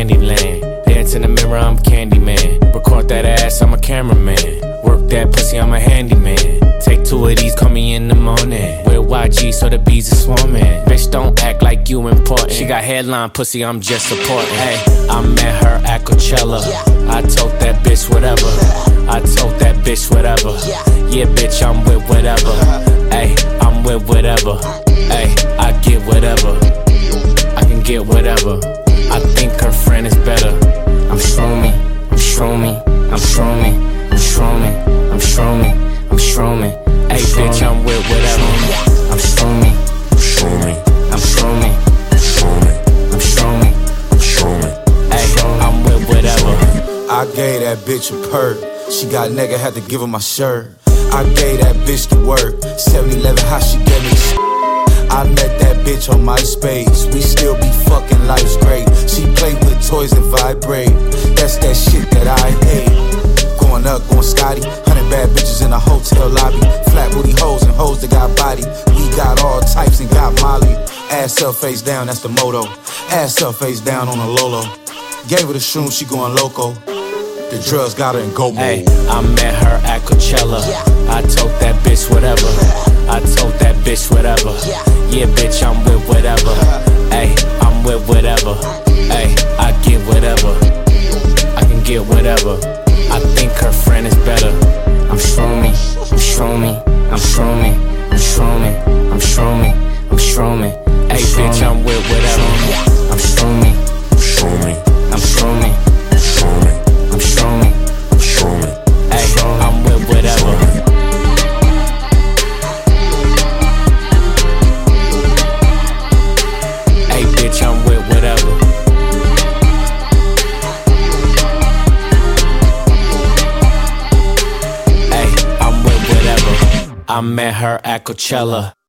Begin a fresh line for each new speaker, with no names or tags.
Candyland. Dance in the mirror, I'm Candyman. Record that ass, I'm a cameraman. Work that pussy, I'm a handyman. Take 2 of these, call me in the morning. Wear YG so the bees are swarming. Bitch, don't act like you important. She got headline pussy, I'm just supporting. Hey, I met her at Coachella. I told that bitch whatever. I told that bitch whatever. Yeah, bitch, I'm with whatever. Hey, I'm with whatever. Hey, I get whatever. I can get whatever. I think her friend is better. I'm Stromy, I'm Stromy, I'm Stromy, I'm Stromy, I'm Stromy, I'm Stromy. Hey, bitch, I'm with whatever. I'm Stromy, I'm Stromy, I'm Stromy, I'm Stromy, I'm Stromy. Hey, I'm with whatever.
I gave that bitch a perk. She got nigga, had to give her my shirt. I gave that bitch the work. 7-Eleven, how she gave me the I met that bitch on MySpace. We still be fucking, life's great. She play with toys and vibrate. That's that shit that I hate. Going up, going Scotty. 100 bad bitches in a hotel lobby. Flat booty hoes and hoes that got body. We got all types and got Molly. Ass up, face down, that's the motto. Ass up, face down on a Lolo. Gave her the shroom, she going loco. The drugs got her in go mode.
Hey, I met her at Coachella. I told that bitch whatever. I told that bitch whatever. Yeah, bitch, I'm with whatever. Hey, I'm with whatever. Hey, I get whatever. I can get whatever. I think her friend is better. I'm Stromy, I'm Stromy, I'm Stromy, I'm Stromy, I'm Stromy, I'm Stromy. Hey, bitch, I'm with whatever. I'm Stromy, I'm Stromy, I'm Stromy, I'm Stromy, I'm Stromy, I'm Stromy. Hey, I'm with whatever. I'm with whatever. Hey, I'm with whatever. I met her at Coachella.